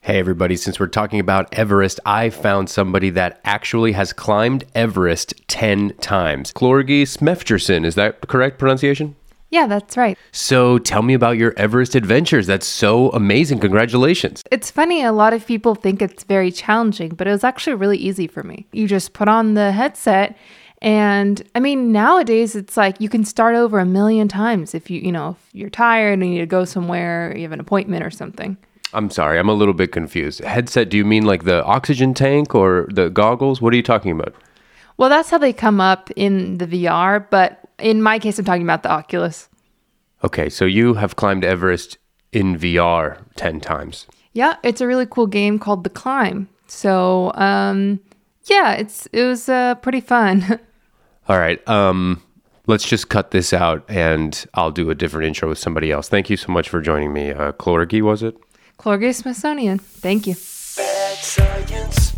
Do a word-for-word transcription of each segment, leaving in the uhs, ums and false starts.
Hey everybody, since we're talking about Everest, I found somebody that actually has climbed Everest ten times. Clorgy Smefjerson, is that the correct pronunciation? Yeah, that's right. So tell me about your Everest adventures. That's so amazing. Congratulations. It's funny, a lot of people think it's very challenging, but it was actually really easy for me. You just put on the headset and I mean, nowadays it's like you can start over a million times if you, you know, if you're tired and you need to go somewhere, you have an appointment or something. I'm sorry, I'm a little bit confused. Headset, do you mean like the oxygen tank or the goggles? What are you talking about? Well, that's how they come up in the V R, but in my case, I'm talking about the Oculus. Okay, so you have climbed Everest in V R ten times. Yeah, it's a really cool game called The Climb. So, um, yeah, it's it was uh, pretty fun. All right, um, let's just cut this out and I'll do a different intro with somebody else. Thank you so much for joining me. Uh, Clorgy, was it? Clorgy Smithsonian. Thank you. Bad science.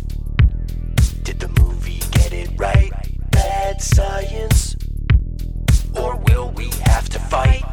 Did the movie get it right? Bad science. Or will we have to fight?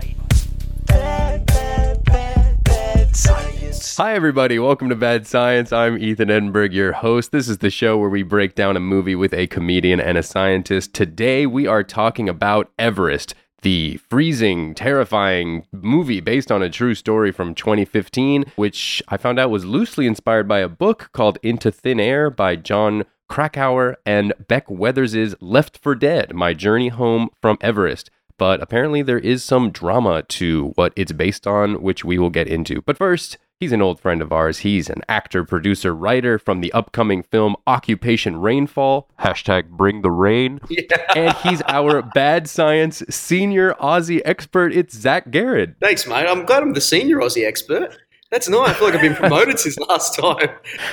Bad, bad, bad, bad science. Hi, everybody. Welcome to Bad Science. I'm Ethan Edinburgh, your host. This is the show where we break down a movie with a comedian and a scientist. Today, we are talking about Everest, the freezing, terrifying movie based on a true story from twenty fifteen, which I found out was loosely inspired by a book called Into Thin Air by John Krakauer and Beck Weathers' Left for Dead, My Journey Home from Everest. But apparently there is some drama to what it's based on, which we will get into. But first, he's an old friend of ours. He's an actor, producer, writer from the upcoming film Occupation Rainfall, hashtag bring the rain. Yeah. And he's our Bad Science senior Aussie expert. It's Zach Garrett. Thanks, mate. I'm glad I'm the senior Aussie expert. That's nice. I feel like I've been promoted since last time.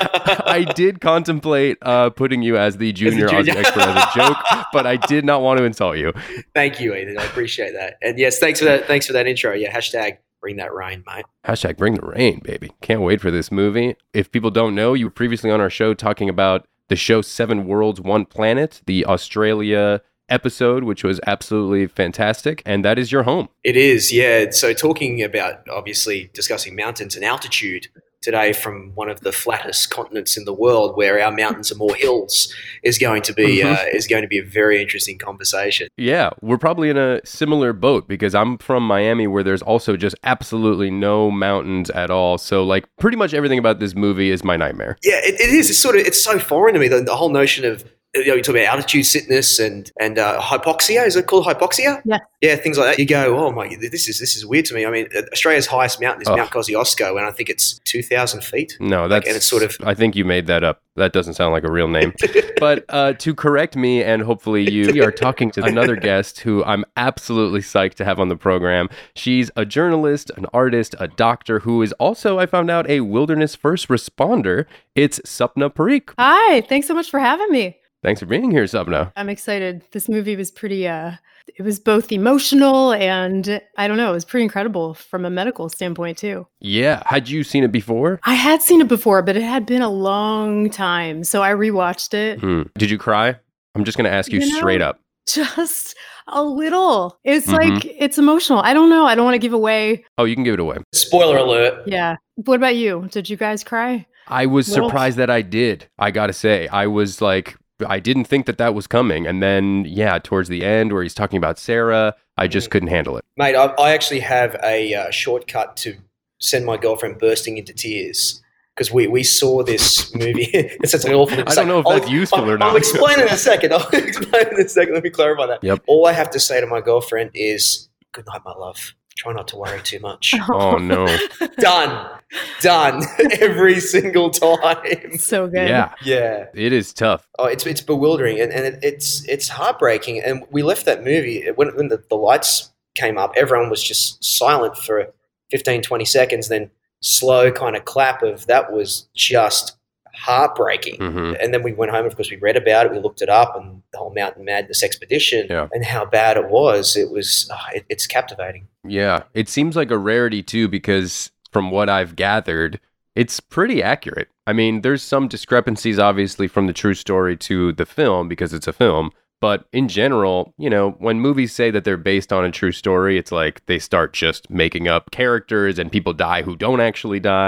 I did contemplate uh, putting you as the junior, as junior. Aussie expert as a joke, but I did not want to insult you. Thank you, Ethan. I appreciate that. And yes, thanks for that. Thanks for that intro. Yeah, hashtag bring that rain, mate. Hashtag bring the rain, baby. Can't wait for this movie. If people don't know, you were previously on our show talking about the show Seven Worlds, One Planet, the Australia episode, which was absolutely fantastic, and that is your home. It is, yeah. So talking about, obviously, discussing mountains and altitude today from one of the flattest continents in the world, where our mountains are more hills, is going to be uh, is going to be a very interesting conversation. Yeah, we're probably in a similar boat because I'm from Miami, where there's also just absolutely no mountains at all. So, like, pretty much everything about this movie is my nightmare. Yeah, it, it is. It's sort of it's so foreign to me. The, the whole notion of, you know, you talk about altitude sickness and and uh, hypoxia. Is it called hypoxia? Yeah, yeah, things like that. You go, oh my, this is this is weird to me. I mean, Australia's highest mountain is oh. Mount Kosciuszko, and I think it's two thousand feet. No, that's like, and it's sort of. I think you made that up. That doesn't sound like a real name. But uh, to correct me, and hopefully you, we are talking to another guest who I'm absolutely psyched to have on the program. She's a journalist, an artist, a doctor who is also, I found out, a wilderness first responder. It's Sapna Parikh. Hi, thanks so much for having me. Thanks for being here, Sapna. I'm excited. This movie was pretty, uh, it was both emotional and, I don't know, it was pretty incredible from a medical standpoint, too. Yeah. Had you seen it before? I had seen it before, but it had been a long time, so I rewatched it. Hmm. Did you cry? I'm just going to ask you, you know, straight up. Just a little. It's mm-hmm. like, it's emotional. I don't know. I don't want to give away. Oh, you can give it away. Spoiler alert. Yeah. What about you? Did you guys cry? I was little? surprised that I did. I got to say, I was like, I didn't think that that was coming. And then, yeah, towards the end where he's talking about Sarah, I just couldn't handle it. Mate, I, I actually have a uh, shortcut to send my girlfriend bursting into tears because we, we saw this movie. It's such an awful I don't know if I'll, that's useful I'll, or not. I'll explain in a second. I'll explain in a second. Let me clarify that. Yep. All I have to say to my girlfriend is, good night, my love. Try not to worry too much. Oh, no. Done. Done. Every single time. So good. Yeah. Yeah. It is tough. Oh, it's it's bewildering and, and it, it's it's heartbreaking. And we left that movie, when, when the, the lights came up, everyone was just silent for fifteen, twenty seconds, then slow kind of clap of that was just heartbreaking. Mm-hmm. And then we went home, of course, we read about it, we looked it up, and the whole Mountain Madness expedition yeah. and how bad it was. It was, oh, it, it's captivating. Yeah. It seems like a rarity too, because from what I've gathered, it's pretty accurate. I mean, there's some discrepancies, obviously, from the true story to the film because it's a film. But in general, you know, when movies say that they're based on a true story, it's like they start just making up characters and people die who don't actually die.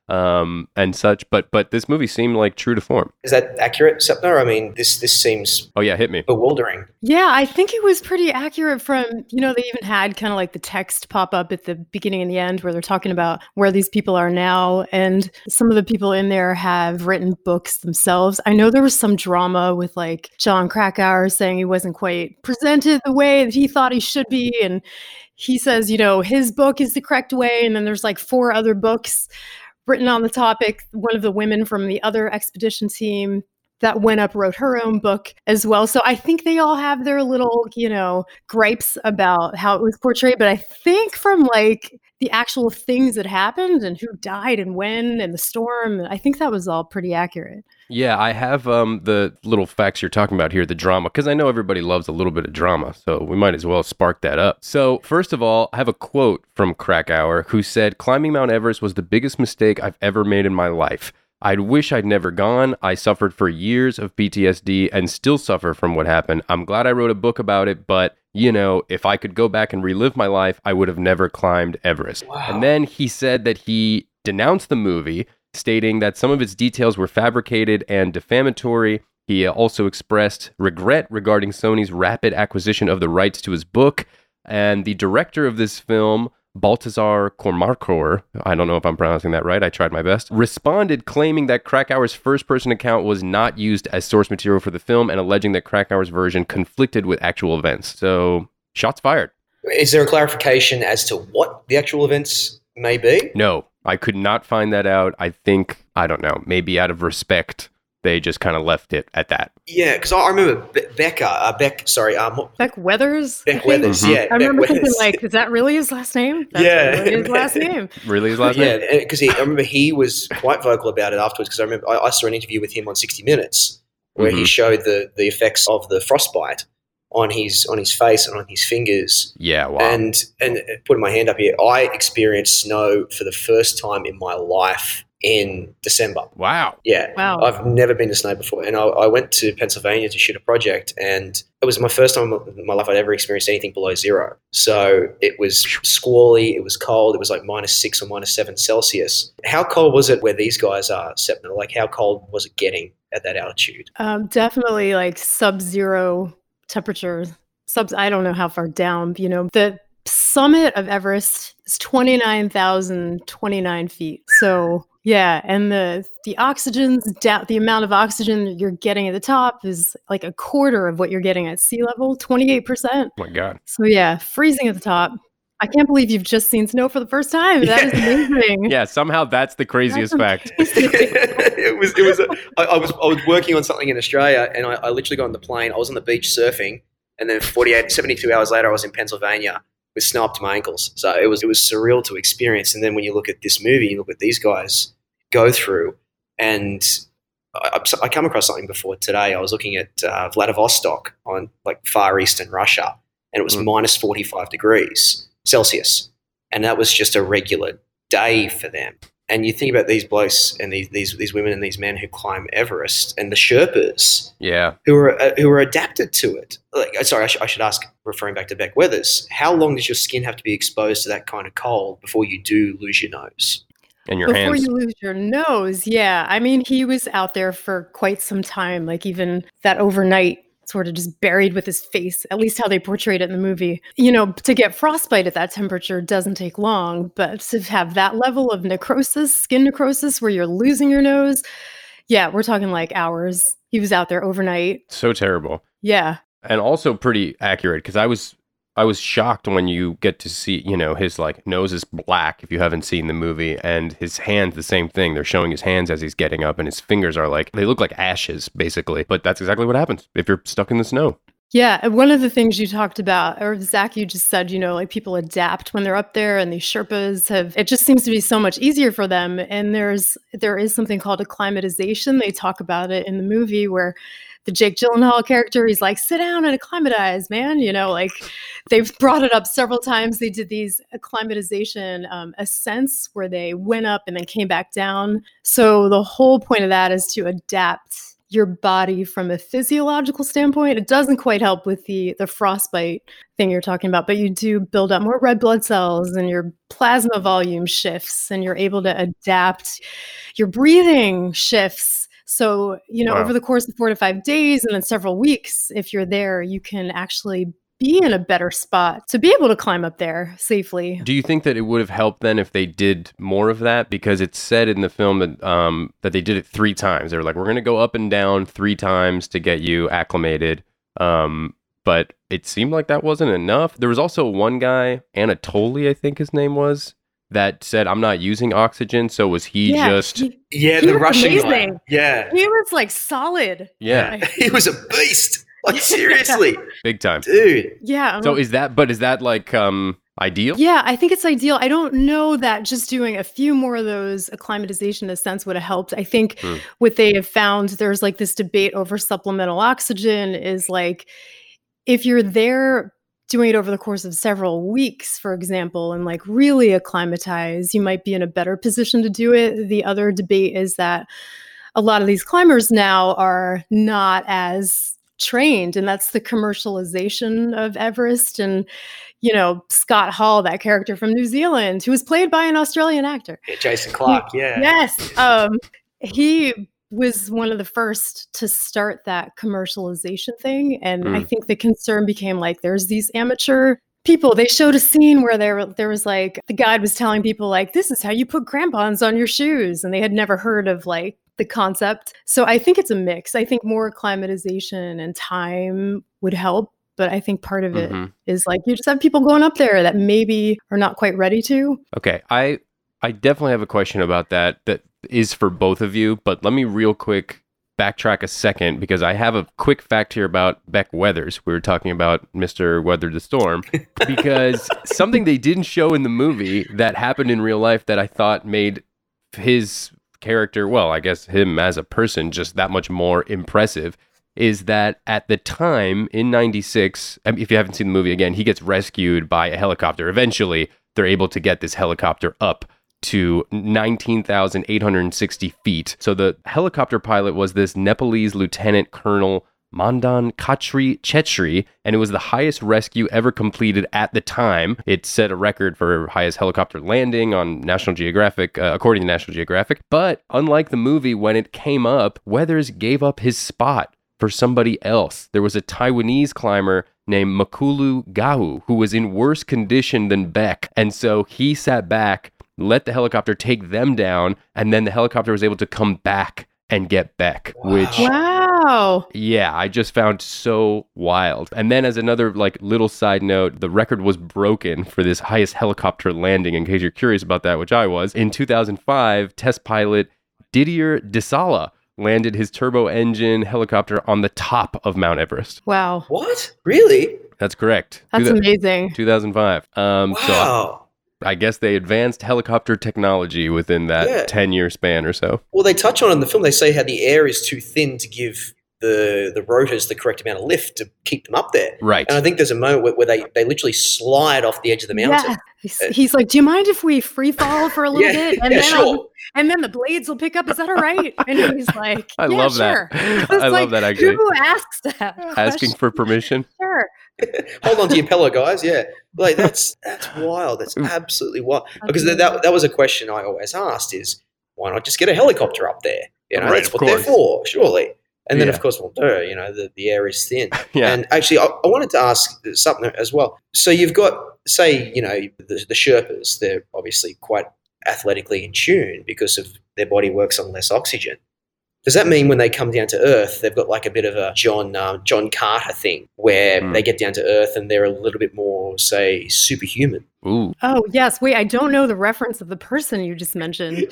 um, and such. But but this movie seemed like true to form. Is that accurate, Sepner? I mean, this this seems Oh yeah, hit me. bewildering. Yeah, I think it was pretty accurate from, you know, they even had kind of like the text pop up at the beginning and the end where they're talking about where these people are now. And some of the people in there have written books themselves. I know there was some drama with like John Krakauer saying he wasn't quite presented the way that he thought he should be. And he says, you know, his book is the correct way. And then there's like four other books written on the topic. One of the women from the other expedition team that went up wrote her own book as well. So I think they all have their little, you know, gripes about how it was portrayed. But I think from like the actual things that happened and who died and when and the storm, I think that was all pretty accurate. Yeah, I have um, the little facts you're talking about here, the drama, because I know everybody loves a little bit of drama, so we might as well spark that up. So, first of all, I have a quote from Krakauer, who said, "Climbing Mount Everest was the biggest mistake I've ever made in my life. I'd wish I'd never gone. I suffered for years of P T S D and still suffer from what happened. I'm glad I wrote a book about it, but, you know, if I could go back and relive my life, I would have never climbed Everest." Wow. And then he said that he denounced the movie, stating that some of its details were fabricated and defamatory. He also expressed regret regarding Sony's rapid acquisition of the rights to his book. And the director of this film, Baltazar Kormákur, I don't know if I'm pronouncing that right, I tried my best, responded claiming that Krakauer's first-person account was not used as source material for the film and alleging that Krakauer's version conflicted with actual events. So, shots fired. Is there a clarification as to what the actual events may be? No, I could not find that out. I think, I don't know, maybe out of respect, they just kind of left it at that. Yeah, because I remember Be- Becca, uh, Beck, sorry, um, what- Beck Weathers? I Beck think. Weathers, Mhm. yeah. I remember Beck thinking Weathers. like, is that really his last name? That's Yeah. really his last name. Really his last yeah, name? because I remember he was quite vocal about it afterwards. Because I remember I, I saw an interview with him on sixty minutes where he Mhm. showed the the effects of the frostbite on his on his face and on his fingers. Yeah, wow. And and putting my hand up here, I experienced snow for the first time in my life in December. Wow. Yeah. Wow. I've never been to snow before. And I, I went to Pennsylvania to shoot a project, and it was my first time in my life I'd ever experienced anything below zero. So it was squally, it was cold, it was like minus six or minus seven Celsius. How cold was it where these guys are, Sepna? Like, how cold was it getting at that altitude? Um, definitely like sub-zero temperatures. Sub, I don't know how far down, you know, the summit of Everest is twenty-nine thousand twenty-nine feet. So yeah, and the the oxygen's down, the amount of oxygen that you're getting at the top is like a quarter of what you're getting at sea level, twenty-eight percent. Oh my God. So yeah, freezing at the top. I can't believe you've just seen snow for the first time. That is amazing. Yeah, somehow that's the craziest That's fact. it was. It was. A, I, I was. I was working on something in Australia, and I, I literally got on the plane. I was on the beach surfing, and then forty-eight, seventy-two hours later, I was in Pennsylvania with snow up to my ankles. So it was. It was surreal to experience. And then when you look at this movie, you look at these guys go through, and I, I come across something before today. I was looking at uh, Vladivostok on like far eastern Russia, and it was Mm. minus forty-five degrees Celsius, and that was just a regular day for them. And you think about these blokes and these these these women and these men who climb Everest, and the Sherpas Yeah. who are uh, who are adapted to it. Like, sorry, I, sh- I should ask, referring back to Beck Weathers, how long does your skin have to be exposed to that kind of cold before you do lose your nose? And your Before hands. you lose your nose, yeah. I mean, he was out there for quite some time, like even that overnight sort of just buried with his face, at least how they portrayed it in the movie. You know, to get frostbite at that temperature doesn't take long, but to have that level of necrosis, skin necrosis, where you're losing your nose, yeah, we're talking like hours. He was out there overnight. So terrible. Yeah. And also pretty accurate, because I was I was shocked when you get to see, you know, his like nose is black if you haven't seen the movie, and his hands the same thing. They're showing his hands as he's getting up, and his fingers are like, they look like ashes basically. But that's exactly what happens if you're stuck in the snow. Yeah, and one of the things you talked about, or Zach, you just said, you know, like people adapt when they're up there, and these Sherpas have, it just seems to be so much easier for them. And there's, there is something called acclimatization. They talk about it in the movie where the Jake Gyllenhaal character, he's like, sit down and acclimatize, man. You know, like they've brought it up several times. They did these acclimatization um, ascents where they went up and then came back down. So the whole point of that is to adapt your body from a physiological standpoint. It doesn't quite help with the the frostbite thing you're talking about, but you do build up more red blood cells and your plasma volume shifts and you're able to adapt. Your breathing shifts. So, you know, Wow. over the course of four to five days and then several weeks, if you're there, you can actually be in a better spot to be able to climb up there safely. Do you think that it would have helped then if they did more of that? Because it's said in the film that um, that they did it three times. They were like, we're going to go up and down three times to get you acclimated. Um, but it seemed like that wasn't enough. There was also one guy, Anatoly, I think his name was, that said, I'm not using oxygen. So was he Yeah, just... he, Yeah, He the was Russian guy. amazing. Yeah. he was like solid. Yeah, He was a beast. Like, seriously. big time. Dude. Yeah. So is that, but is that like um, ideal? Yeah, I think it's ideal. I don't know that just doing a few more of those acclimatization ascents would have helped. I think Hmm. what they have found, there's like this debate over supplemental oxygen is like, if you're there doing it over the course of several weeks, for example, and like really acclimatize, you might be in a better position to do it. The other debate is that a lot of these climbers now are not as trained, and that's the commercialization of Everest. And you know, Scott Hall, that character from New Zealand, who was played by an Australian actor. Yeah, Jason Clark, yeah. Yes, um, he was one of the first to start that commercialization thing, and I Mm. think the concern became like, there's these amateur people. They showed a scene where there there was like the guide was telling people like, this is how you put crampons on your shoes, and they had never heard of like the concept. So I think it's a mix. I think more acclimatization and time would help, but I think part of it Mhm. is like you just have people going up there that maybe are not quite ready to. Okay, I I definitely have a question about that that is for both of you, but let me real quick backtrack a second because I have a quick fact here about Beck Weathers. We were talking about Mister Weather the Storm because something they didn't show in the movie that happened in real life that I thought made his character, well, I guess him as a person, just that much more impressive, is that at the time in ninety-six, I mean, if you haven't seen the movie again, he gets rescued by a helicopter. Eventually, they're able to get this helicopter up to nineteen thousand eight hundred sixty feet. So the helicopter pilot was this Nepalese Lieutenant Colonel Mandan Khatri Chetri, and it was the highest rescue ever completed at the time. It set a record for highest helicopter landing on National Geographic, uh, according to National Geographic. But unlike the movie, when it came up, Weathers gave up his spot for somebody else. There was a Taiwanese climber named Makulu Gahu who was in worse condition than Beck, and so he sat back, let the helicopter take them down, and then the helicopter was able to come back and get Beck, which, Wow. yeah, I just found so wild. And then as another like little side note, the record was broken for this highest helicopter landing, in case you're curious about that, which I was. In two thousand five, test pilot Didier Desala landed his turbo engine helicopter on the top of Mount Everest. Wow. What? Really? That's correct. That's Two thou- amazing. two thousand five. Um, So Wow. I guess they advanced helicopter technology within that Yeah. ten-year span or so. Well, they touch on it in the film. They say how the air is too thin to give the the rotors the correct amount of lift to keep them up there. Right. And I think there's a moment where, where they, they literally slide off the edge of the mountain. Yeah. He's, he's like, do you mind if we free fall for a little Yeah, bit? And yeah, then sure. I'll- and then the blades will pick up. Is that all right? And he's like, I yeah, love sure. that. It's I love like, that, actually. Who asks that? Asking question? for permission. Sure. Hold on to your pillow, guys. Yeah, like that's that's wild. That's absolutely wild. Because that, that that was a question I always asked: is why not just get a helicopter up there? You know, Right, that's of what they're course. for, surely. And then, Yeah. of course, well, duh, you know, the, the air is thin. Yeah. And actually, I, I wanted to ask something as well. So you've got, say, you know, the, the Sherpas. They're obviously quite athletically in tune because of their body works on less oxygen. Does that mean when they come down to Earth, they've got like a bit of a John um, John Carter thing where Mm. they get down to Earth and they're a little bit more, say, superhuman? Ooh. Oh, yes. Wait, I don't know the reference of the person you just mentioned.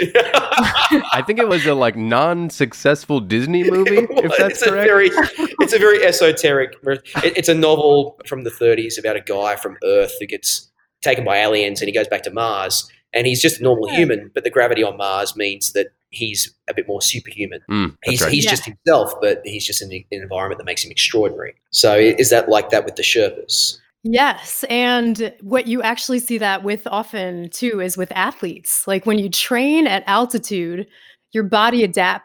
I think it was a like non-successful Disney movie, if that's it's correct. A very, it's a very esoteric. It, it's a novel from the thirties about a guy from Earth who gets taken by aliens and he goes back to Mars. And he's just a normal Yeah. human, but the gravity on Mars means that he's a bit more superhuman. Mm, that's He's, right. he's Yeah. just himself, but he's just in an environment that makes him extraordinary. So i- is that like that with the Sherpas? Yes. And what you actually see that with often too is with athletes. Like when you train at altitude, your body adapts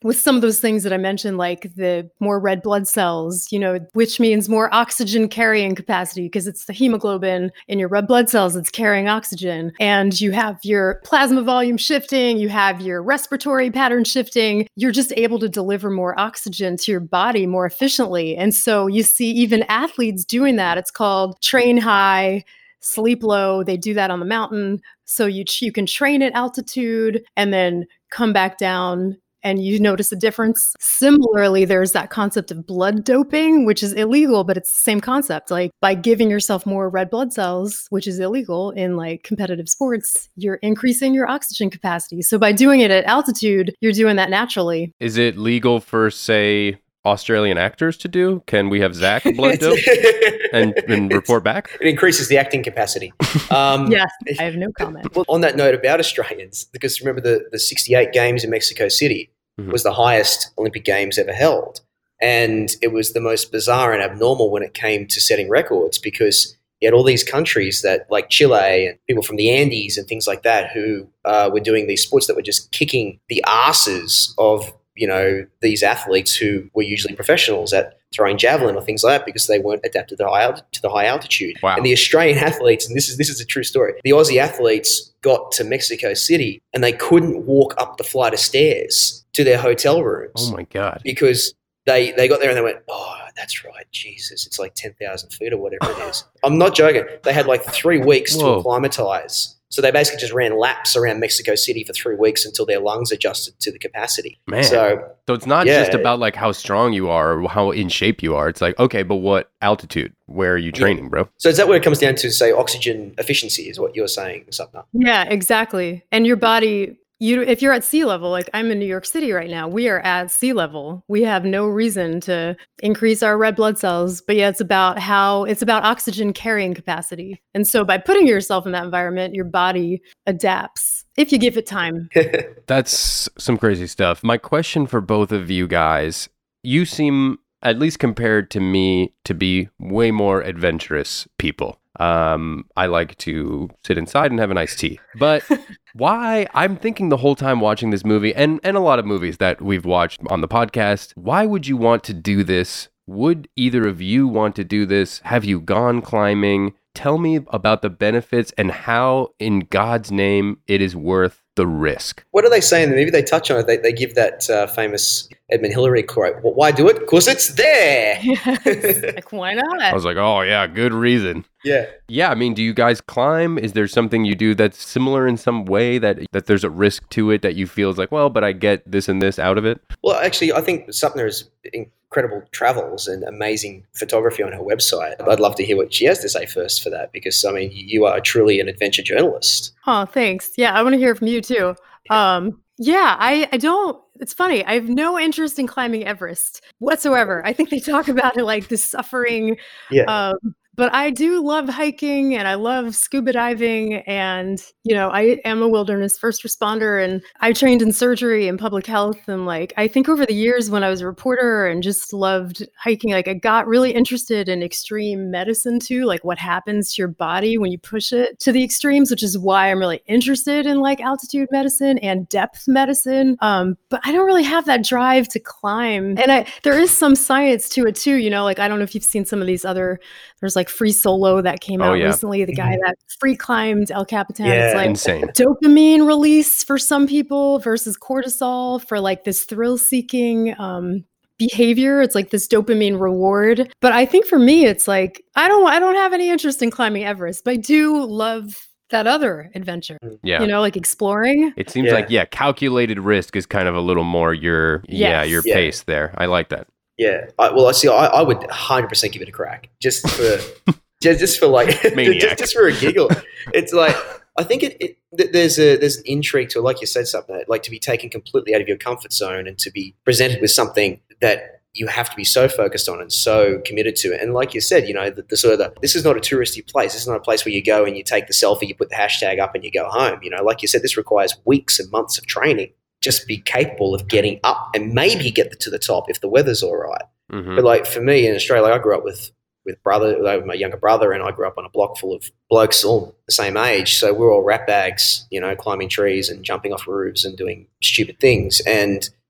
with some of those things that I mentioned, like the more red blood cells, you know, which means more oxygen carrying capacity because it's the hemoglobin in your red blood cells that's carrying oxygen. And you have your plasma volume shifting, you have your respiratory pattern shifting. You're just able to deliver more oxygen to your body more efficiently. And so you see even athletes doing that. It's called train high, sleep low. They do that on the mountain. So you you can train at altitude and then come back down and you notice a difference. Similarly, there's that concept of blood doping, which is illegal, but it's the same concept. Like by giving yourself more red blood cells, which is illegal in like competitive sports, you're increasing your oxygen capacity. So by doing it at altitude, you're doing that naturally. Is it legal for, say, Australian actors to do? Can we have Zach blood dope and, and report back? It increases the acting capacity. Um, yes, I have no comment. Well, on that note about Australians, because remember the, the sixty-eight games in Mexico City mm-hmm. was the highest Olympic Games ever held. And it was the most bizarre and abnormal when it came to setting records because you had all these countries that like Chile and people from the Andes and things like that who uh, were doing these sports that were just kicking the asses of you know, these athletes who were usually professionals at throwing javelin or things like that because they weren't adapted to the high, to the high altitude. Wow. And the Australian athletes, and this is this is a true story, the Aussie athletes got to Mexico City and they couldn't walk up the flight of stairs to their hotel rooms. Oh, my God. Because they, they got there and they went, oh, that's right, Jesus, it's like ten thousand feet or whatever it is. I'm not joking. They had like three weeks Whoa. to acclimatize. So they basically just ran laps around Mexico City for three weeks until their lungs adjusted to the capacity. Man. So, so it's not yeah. just about like how strong you are or how in shape you are. It's like, okay, but what altitude? Where are you training, yeah. bro? So is that what it comes down to, say, oxygen efficiency is what you're saying, Sapna? Yeah, exactly. And your body... You, if you're at sea level, like I'm in New York City right now, we are at sea level. We have no reason to increase our red blood cells, but yeah, it's about how it's about oxygen carrying capacity. And so by putting yourself in that environment, your body adapts if you give it time. That's some crazy stuff. My question for both of you guys, you seem, at least compared to me, to be way more adventurous people. Um, I like to sit inside and have an iced tea. But why, I'm thinking the whole time watching this movie, and, and a lot of movies that we've watched on the podcast, why would you want to do this? Would either of you want to do this? Have you gone climbing? Tell me about the benefits and how, in God's name, it is worth the risk. What do they say in the movie? They touch on it. They, they give that uh, famous Edmund Hillary quote. Well, why do it? Because it's there. Yes. Like, why not? I was like, oh, yeah, good reason. Yeah. Yeah, I mean, do you guys climb? Is there something you do that's similar in some way that that there's a risk to it that you feel is like, well, but I get this and this out of it? Well, actually, I think Sapna has incredible travels and amazing photography on her website. I'd love to hear what she has to say first for that because, I mean, you are truly an adventure journalist. Oh, thanks. Yeah, I want to hear from you too. Um, yeah, I, I don't, it's funny. I have no interest in climbing Everest whatsoever. I think they talk about it like the suffering. Yeah. Um, but I do love hiking and I love scuba diving. And, you know, I am a wilderness first responder and I trained in surgery and public health. And like, I think over the years when I was a reporter and just loved hiking, like I got really interested in extreme medicine too, like what happens to your body when you push it to the extremes, which is why I'm really interested in like altitude medicine and depth medicine. Um, but I don't really have that drive to climb. And I, there is some science to it too, you know, like, I don't know if you've seen some of these other, there's like Free Solo that came Oh, out yeah. recently, the guy that free climbed El Capitan. Yeah. It's like Insane. dopamine release for some people versus cortisol for like this thrill seeking um, behavior. It's like this dopamine reward. But I think for me, it's like, I don't, I don't have any interest in climbing Everest, but I do love that other adventure, Yeah. you know, like exploring. It seems Yeah. like, yeah, calculated risk is kind of a little more your, yeah, Yes. your Yeah. pace there. I like that. Yeah. I, well, I see. I, I would one hundred percent give it a crack just for just, just for like Maniac. just, just for a giggle. It's like I think it, it th- there's a there's an intrigue to it, like you said, something like to be taken completely out of your comfort zone and to be presented with something that you have to be so focused on and so committed to it. And like you said, you know, the, the sort of the, this is not a touristy place. This is not a place where you go and you take the selfie, you put the hashtag up, and you go home. You know, like you said, this requires weeks and months of training just to be capable of getting up and maybe get to the top if the weather's all right. Mhm. But like for me in Australia, I grew up with with brother, like with my younger brother, and I grew up on a block full of blokes all the same age. So we're all rat bags, you know, climbing trees and jumping off roofs and doing stupid things. And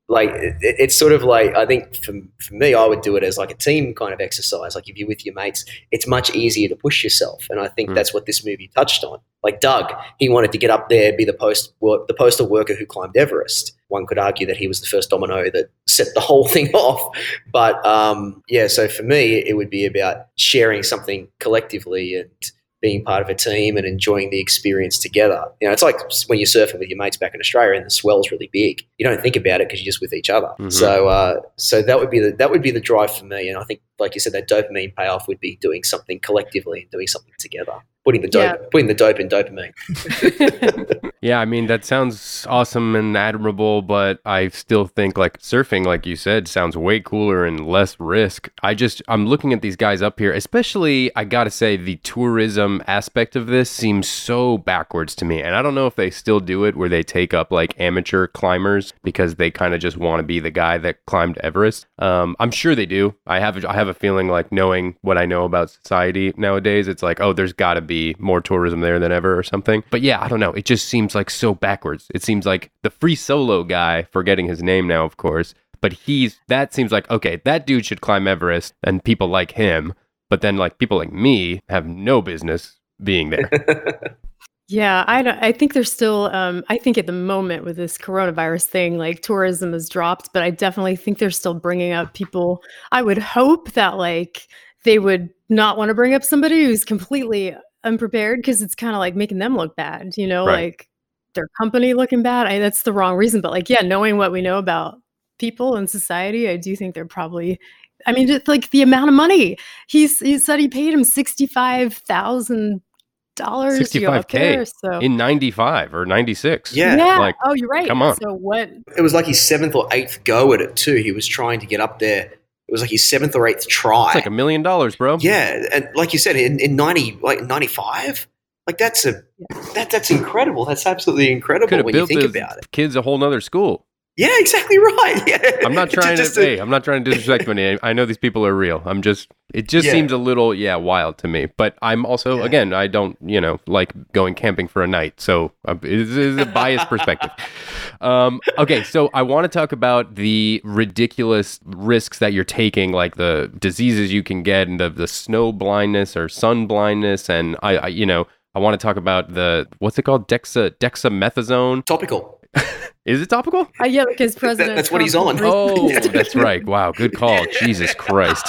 like it, it's sort of like, I think for, for me, I would do it as like a team kind of exercise. Like if you're with your mates, it's much easier to push yourself. And I think mm. that's what this movie touched on. Like Doug, he wanted to get up there, be the post the postal worker who climbed Everest. One could argue that he was the first domino that set the whole thing off. But um, yeah, so for me, it would be about sharing something collectively and being part of a team and enjoying the experience together. You know, it's like when you're surfing with your mates back in Australia and the swell's really big. You don't think about it because you're just with each other. Mm-hmm. So, uh, so that would be the that would be the drive for me. And I think, like you said, that dopamine payoff would be doing something collectively and doing something together. Putting the dope, yeah. putting the dope in dopamine. Yeah, I mean, that sounds awesome and admirable, but I still think like surfing, like you said, sounds way cooler and less risk. I just, I'm looking at these guys up here, especially, I gotta say, the tourism aspect of this seems so backwards to me. And I don't know if they still do it where they take up like amateur climbers because they kind of just want to be the guy that climbed Everest. Um, I'm sure they do. I have, I have a feeling like knowing what I know about society nowadays, it's like, oh, there's gotta be more tourism there than ever or something. But yeah, I don't know. It just seems like so backwards. It seems like the free solo guy, forgetting his name now, of course, but he's, that seems like, okay, that dude should climb Everest and people like him. But then like people like me have no business being there. Yeah, I don't, I think there's still, um, I think at the moment with this coronavirus thing, like tourism has dropped, but I definitely think they're still bringing up people. I would hope that like they would not want to bring up somebody who's completely unprepared because it's kind of like making them look bad, you know, right. Like their company looking bad. I, that's the wrong reason. But like, yeah, knowing what we know about people and society, I do think they're probably, I mean, just like the amount of money he's, he said he paid him sixty-five thousand dollars sixty-five K so. In ninety-five or ninety-six. Yeah. yeah. Like, oh, you're right. Come on. So what? It was like his seventh or eighth go at it too. He was trying to get up there. It was like his seventh or eighth try. It's like a million dollars, bro. Yeah, and like you said, in, in ninety, like ninety-five, like that's a that that's incredible. That's absolutely incredible when you think about it. Kids a whole nother school. Yeah, exactly right. Yeah. I'm not trying to. Hey, I'm not trying to disrespect money. I know these people are real. I'm just. It just yeah. seems a little, yeah, wild to me. But I'm also, yeah. again, I don't, you know, like going camping for a night. So uh, it is a biased perspective. Um, okay, so I want to talk about the ridiculous risks that you're taking, like the diseases you can get, and the the snow blindness or sun blindness, and I, I you know, I want to talk about the what's it called, Dexa dexamethasone. Topical. Is it topical? Uh, yeah, because president. That, that's what he's on. Oh, that's right. Wow, good call. Jesus Christ.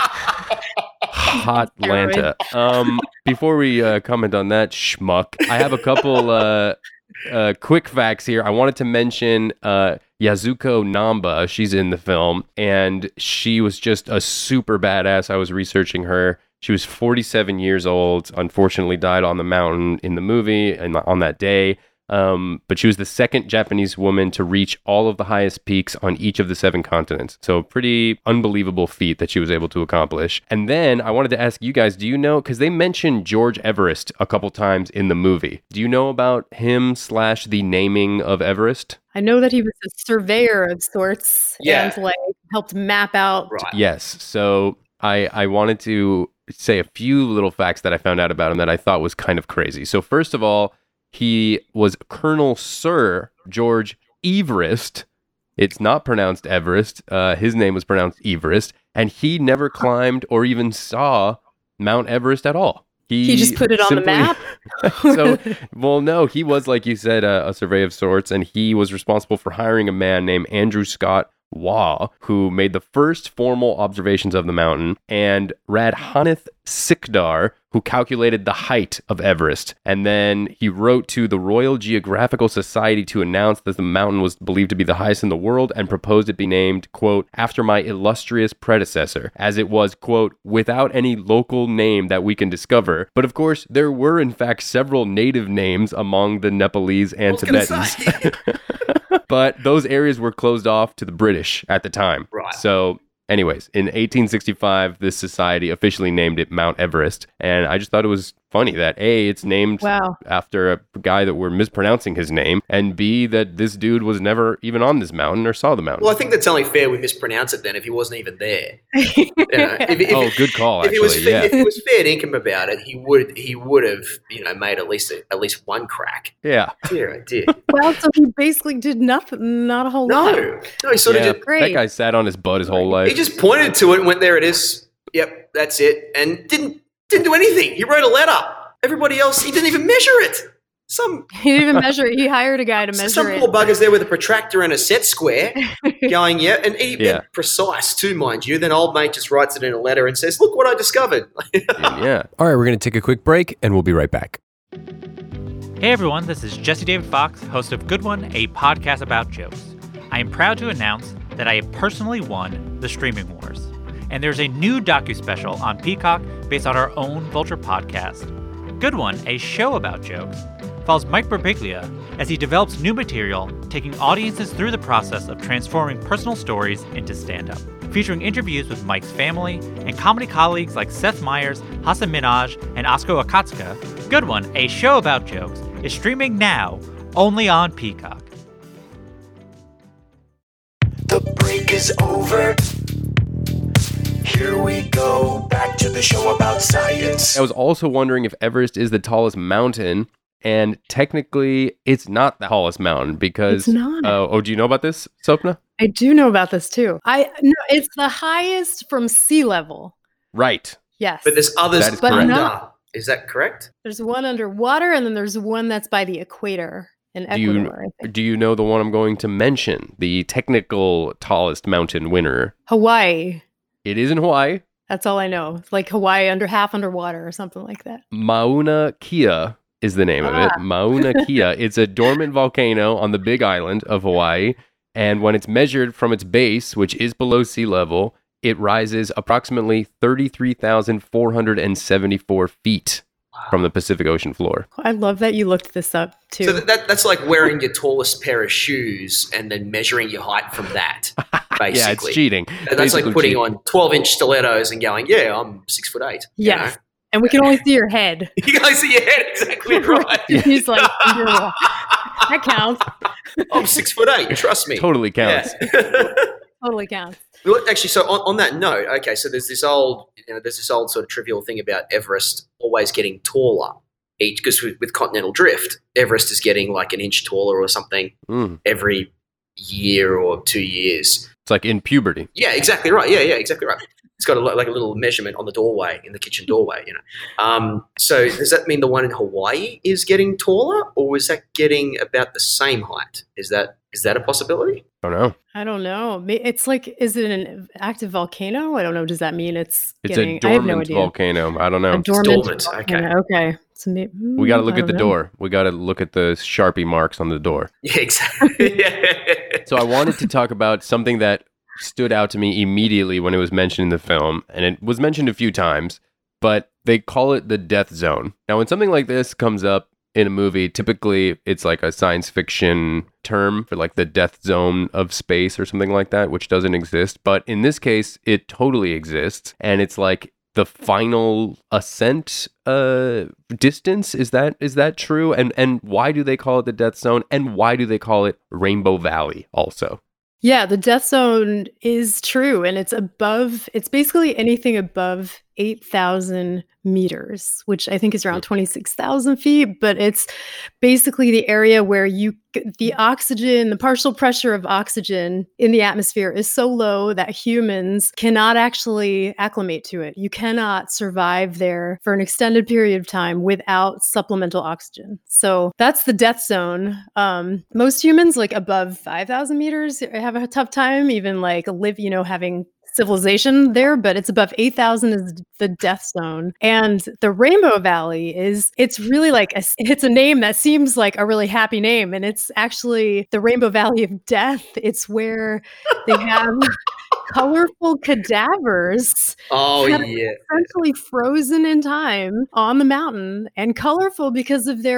Hot Lanta. Um, before we uh, comment on that schmuck, I have a couple uh, uh, quick facts here. I wanted to mention uh, Yasuko Namba. She's in the film, and she was just a super badass. I was researching her. She was forty-seven years old. Unfortunately, died on the mountain in the movie and on that day. Um, but she was the second Japanese woman to reach all of the highest peaks on each of the seven continents. So a pretty unbelievable feat that she was able to accomplish. And then I wanted to ask you guys, do you know, because they mentioned George Everest a couple times in the movie. Do you know about him slash the naming of Everest? I know that he was a surveyor of sorts yeah. and like helped map out. Right. Yes. So I, I wanted to say a few little facts that I found out about him that I thought was kind of crazy. So first of all, he was Colonel Sir George Everest. It's not pronounced Everest. Uh, his name was pronounced Everest. And he never climbed or even saw Mount Everest at all. He, he just put it on simply, the map? so, well, no, he was, like you said, a, a surveyor of sorts. And he was responsible for hiring a man named Andrew Scott Waugh, who made the first formal observations of the mountain, and Radhanath Sikdar, who calculated the height of Everest. And then he wrote to the Royal Geographical Society to announce that the mountain was believed to be the highest in the world and proposed it be named, quote, after my illustrious predecessor, as it was, quote, without any local name that we can discover. But of course, there were in fact several native names among the Nepalese and Tibetans. But those areas were closed off to the British at the time. Right. So anyways, in eighteen sixty-five, this society officially named it Mount Everest. And I just thought it was funny that A, it's named Wow. after a guy that we're mispronouncing his name, and B, that this dude was never even on this mountain or saw the mountain. Well, I think that's only fair we mispronounce it then if he wasn't even there. You know, if, if, oh, good call, if actually, he was fa- yeah. if he was fair dinkum about it, he would he would have you know made at least a, at least one crack. Yeah. Dear, oh dear. Well, so he basically did nothing, not a whole lot. No, no, he sort yeah. of just Great. That guy sat on his butt his whole life. he just pointed to it and went, "There it is. Yep, that's it," and didn't didn't do anything. He wrote a letter. Everybody else, he didn't even measure it. Some He didn't even measure it. He hired a guy to measure some it. poor bugger's there with a protractor and a set square, going, "Yeah," and he, Yeah. precise too, mind you. Then old mate just writes it in a letter and says, "Look what I discovered." Yeah. All right, we're going to take a quick break, and we'll be right back. Hey everyone, this is Jesse David Fox, host of Good One, a podcast about jokes. I am proud to announce that I have personally won the Streaming Wars. And there's a new docu-special on Peacock based on our own Vulture podcast. Good One, a show about jokes, follows Mike Birbiglia as he develops new material, taking audiences through the process of transforming personal stories into stand-up. Featuring interviews with Mike's family and comedy colleagues like Seth Meyers, Hasan Minhaj, and Asko Akatsuka, Good One, a show about jokes, is streaming now only on Peacock. The break is over. Here we go, back to the show about science. I was also wondering if Everest is the tallest mountain, and technically it's not the tallest mountain because... It's not. Uh, oh, do you know about this, Sopna? I do know about this too. I no, it's the highest from sea level. Right. Yes. But there's others That is But correct. no- under. Is that correct? There's one underwater, and then there's one that's by the equator in Do you, Ecuador. I think. do you know the one I'm going to mention? The technical tallest mountain winner. Hawaii. It is in Hawaii. That's all I know. It's like Hawaii under half underwater or something like that. Mauna Kea is the name of it. Ah. Mauna Kea. It's a dormant volcano on the big island of Hawaii. And when it's measured from its base, which is below sea level, it rises approximately thirty-three thousand four hundred seventy-four feet from the Pacific Ocean floor. I love that you looked this up too. So that, that that's like wearing your tallest pair of shoes and then measuring your height from that. Basically, Yeah, it's cheating. And that's like Basically putting cheating. on twelve inch stilettos and going, "Yeah, I'm six foot eight." you Yes. And we can only see your head. know? You guys see your head exactly right. He's like, "Yeah, that counts. I'm six foot eight. Trust me. Totally counts. Yeah. Totally counts. Well, actually, so on, on that note, okay, so there's this old, you know, there's this old sort of trivial thing about Everest always getting taller. Each because with, with continental drift, Everest is getting like an inch taller or something Mm. every year or two years. It's like in puberty. Yeah, exactly right. Yeah, yeah, exactly right. It's got a, lo- like a little measurement on the doorway, in the kitchen doorway, you know. Um, so does that mean the one in Hawaii is getting taller, or is that getting about the same height? Is that is that a possibility? I don't know. I don't know. Ma- It's like, is it an active volcano? I don't know. Does that mean it's It's getting? a I have no dormant idea. volcano. I don't know. A dormant. dormant, volcano. Okay. So may- We got to mm, look I at the don't know. door. We got to look at the Sharpie marks on the door. Yeah, exactly. yeah. So I wanted to talk about something that stood out to me immediately when it was mentioned in the film, and it was mentioned a few times, but they call it the death zone. Now, when something like this comes up in a movie, typically it's like a science fiction term for like the death zone of space or something like that, which doesn't exist. But in this case, it totally exists, and it's like the final ascent uh distance. Is that is that true? And and why do they call it the death zone? And why do they call it Rainbow Valley also? Yeah, the death zone is true, and it's above. It's basically anything above eight thousand meters, which I think is around twenty-six thousand feet. But it's basically the area where you the oxygen, the partial pressure of oxygen in the atmosphere is so low that humans cannot actually acclimate to it. You cannot survive there for an extended period of time without supplemental oxygen. So that's the death zone. Um, most humans, like above five thousand meters, have a tough time even like live, you know, having civilization there, but it's above eight thousand is the death zone. And the Rainbow Valley is, it's really like, a, it's a name that seems like a really happy name. And it's actually the Rainbow Valley of Death. It's where they have colorful cadavers Oh that are yeah. essentially frozen in time on the mountain and colorful because of their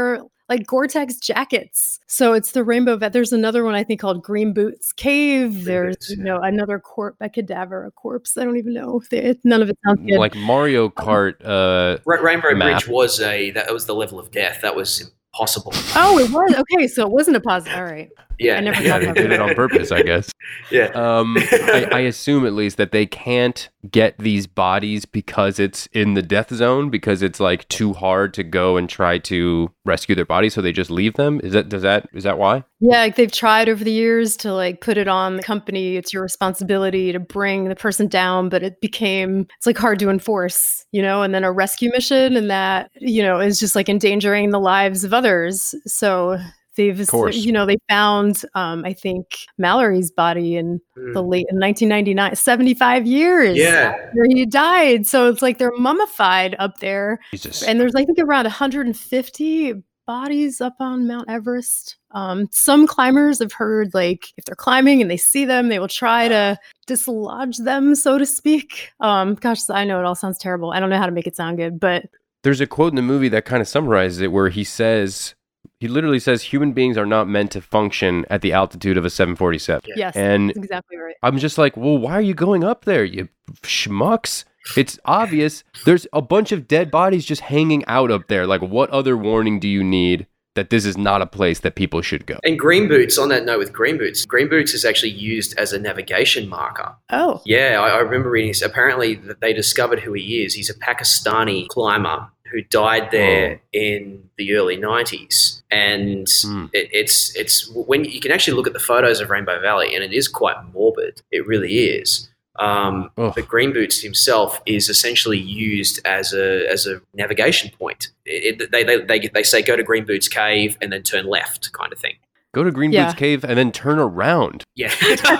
like Gore-Tex jackets. So it's the rainbow vet. There's another one I think called Green Boots Cave. Green There's Boots, you yeah. know another corpse, a cadaver, a corpse. I don't even know. If they, none of it sounds good. Like Mario Kart. Uh, Ra- Rainbow Map. Bridge was a that was the level of death. That was impossible. Oh, it was okay. So it wasn't a positive. All right. Yeah, I never yeah, thought they about did it on purpose, I guess. yeah. Um, I, I assume at least that they can't get these bodies because it's in the death zone, because it's like too hard to go and try to rescue their bodies, so they just leave them. Is that does that is that why? Yeah, like they've tried over the years to like put it on the company. It's your responsibility to bring the person down, but it became it's like hard to enforce, you know. And then a rescue mission, and that you know is just like endangering the lives of others. So they've, course. you know, they found um, I think Mallory's body in the late in nineteen ninety-nine, seventy-five years Yeah. after he died. So it's like they're mummified up there, Jesus. and there's I think around one hundred fifty bodies up on Mount Everest. Um, some climbers have heard like if they're climbing and they see them, they will try to dislodge them, so to speak. Um, gosh, I know it all sounds terrible. I don't know how to make it sound good, but There's a quote in the movie that kind of summarizes it, where he says, he literally says, human beings are not meant to function at the altitude of a seven forty-seven. Yeah. yes, And that's exactly right. I'm just like, well, why are you going up there, you schmucks? It's obvious. There's a bunch of dead bodies just hanging out up there. Like, what other warning do you need that this is not a place that people should go? And Green Boots, on that note with Green Boots, Green Boots is actually used as a navigation marker. Oh, Yeah, I, I remember reading this. Apparently, that they discovered who he is. He's a Pakistani climber who died there in the early nineties. And Hmm. it, it's it's when you can actually look at the photos of Rainbow Valley, and it is quite morbid. It really is. Um, Ugh. but Green Boots himself is essentially used as a as a navigation point. It, it, they, they they they say go to Green Boots Cave and then turn left, kind of thing. Go to Green Yeah. Boots Cave and then turn around. Yeah.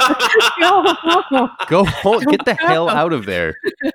Go home. Get the hell out of there.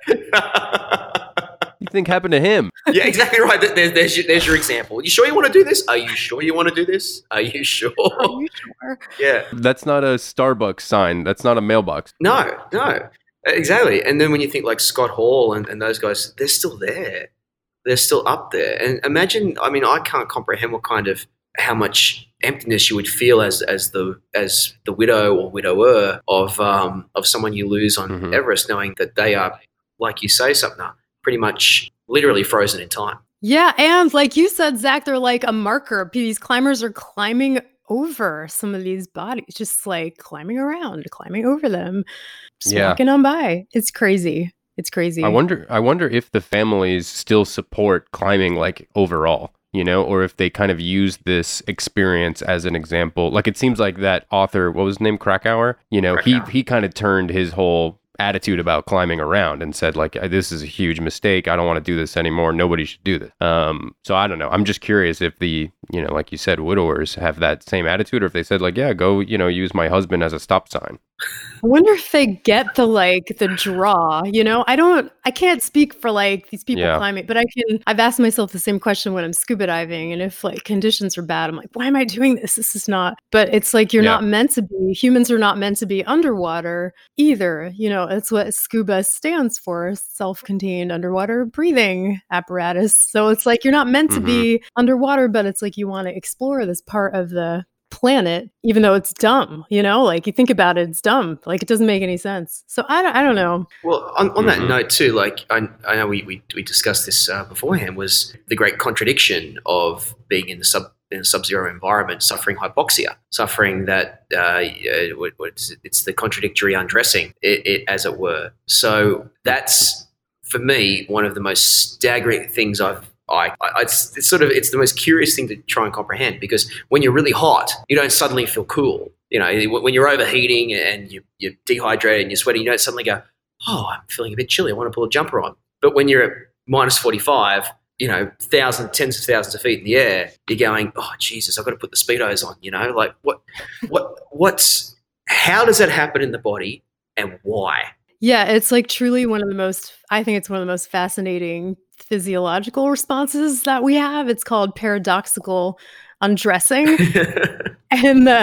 You think happened to him? Yeah, exactly right. There- There's, there's, your, there's your example. You sure you want to do this? Are you sure you want to do this? Are you sure? are you sure? Yeah. That's not a Starbucks sign. That's not a mailbox. No, no. Exactly. And then when you think like Scott Hall and, and those guys, they're still there. They're still up there. And imagine, I mean, I can't comprehend what kind of, how much emptiness you would feel as as the as the widow or widower of um of someone you lose on Mhm. Everest, knowing that they are, like you say, Sapna, pretty much literally frozen in time. Yeah, and like you said, Zach, they're like a marker. These climbers are climbing over some of these bodies, just like climbing around, climbing over them, just Yeah. walking on by. It's crazy. It's crazy. I wonder I wonder if the families still support climbing, like, overall, you know, or if they kind of use this experience as an example. Like, it seems like that author, what was his name, Krakauer? You know, Krakauer. he he kind of turned his whole attitude about climbing around and said, like, this is a huge mistake. I don't want to do this anymore. Nobody should do this. Um, so I don't know. I'm just curious if the, you know, like you said, widowers have that same attitude, or if they said, like, yeah, go, you know, use my husband as a stop sign. I wonder if they get the like the draw, you know? I don't I can't speak for like these people Yeah. climbing, but I can I've asked myself the same question when I'm scuba diving, and if like conditions are bad, I'm like, why am I doing this? This is not but it's like you're Yeah. not meant to be. Humans are not meant to be underwater either. You know, it's what scuba stands for, self-contained underwater breathing apparatus. So it's like you're not meant to be underwater, but it's like you want to explore this part of the planet, even though it's dumb, you know, like you think about it, it's dumb. Like it doesn't make any sense. So I don't, I don't know. Well, on, on that Mhm. note too, like I, I know we, we, we discussed this uh, beforehand, was the great contradiction of being in the sub in a sub-zero environment, suffering hypoxia, suffering that uh, uh, what, what's it? It's the contradictory undressing, it, it, as it were. So that's for me one of the most staggering things I've. I, I it's, it's sort of it's the most curious thing to try and comprehend, because when you're really hot, you don't suddenly feel cool. You know, when you're overheating and you, you're dehydrated and you're sweating, you don't suddenly go, oh, I'm feeling a bit chilly. I want to pull a jumper on. But when you're at minus forty-five, you know, thousands, tens of thousands of feet in the air, you're going, oh, Jesus, I've got to put the Speedos on. You know, like what, what, what's, how does that happen in the body and why? Yeah, it's like truly one of the most, I think it's one of the most fascinating physiological responses that we have. It's called paradoxical undressing. And the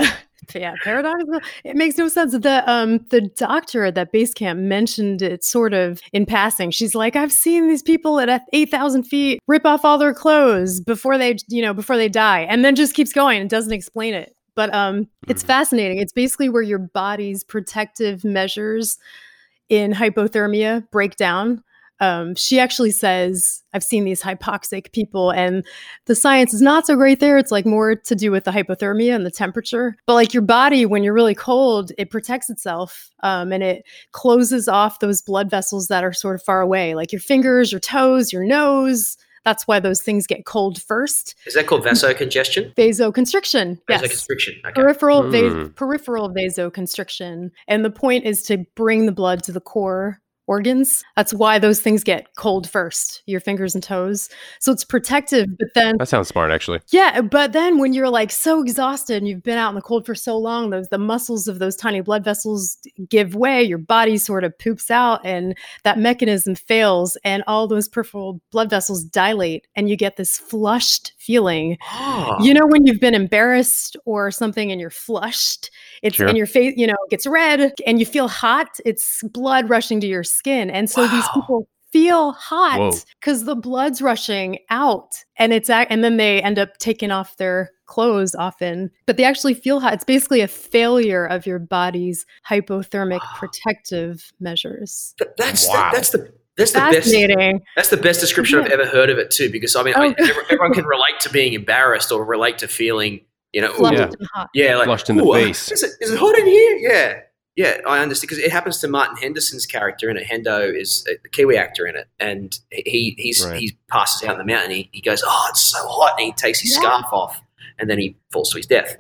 Yeah, paradoxical. It makes no sense. The um the doctor at that base camp mentioned it sort of in passing. She's like, I've seen these people at eight thousand feet rip off all their clothes before they, you know, before they die, and then just keeps going and doesn't explain it. But um, it's fascinating. It's basically where your body's protective measures in hypothermia break down. Um, she actually says, I've seen these hypoxic people, and the science is not so great there. It's like more to do with the hypothermia and the temperature. But like your body, when you're really cold, it protects itself um, and it closes off those blood vessels that are sort of far away, like your fingers, your toes, your nose. That's why those things get cold first. Is that called vasocongestion? Vasoconstriction. Yes. Vasoconstriction. Okay. Peripheral, Mm. vas- peripheral vasoconstriction. And the point is to bring the blood to the core organs. That's why those things get cold first, your fingers and toes. So it's protective, but then That sounds smart, actually. yeah, but then when you're like so exhausted and you've been out in the cold for so long, those the muscles of those tiny blood vessels give way, your body sort of poops out and that mechanism fails and all those peripheral blood vessels dilate and you get this flushed feeling. Oh. You know, when you've been embarrassed or something and you're flushed, it's Sure. and your face, you know, gets red and you feel hot, it's blood rushing to your skin. And so these Wow. people feel Whoa. hot because the blood's rushing out and it's ac- and then they end up taking off their clothes often, but they actually feel hot. It's basically a failure of your body's hypothermic Wow. protective measures. Th- That's Wow. that, that's the that's the best. Fascinating. That's the best description I've ever heard of it too. Because I mean, I, Oh. every- everyone can relate to being embarrassed or relate to feeling, you know, Flushed ooh, Yeah. and hot. yeah, like Flushed in the ooh, uh, face. Is it, is it hot in here? Yeah, yeah, I understand because it happens to Martin Henderson's character in it. Hendo is a Kiwi actor in it, and he he's Right. he passes out in the mountain. He, he goes, "Oh, it's so hot," and he takes his Yeah. scarf off, and then he falls to his death.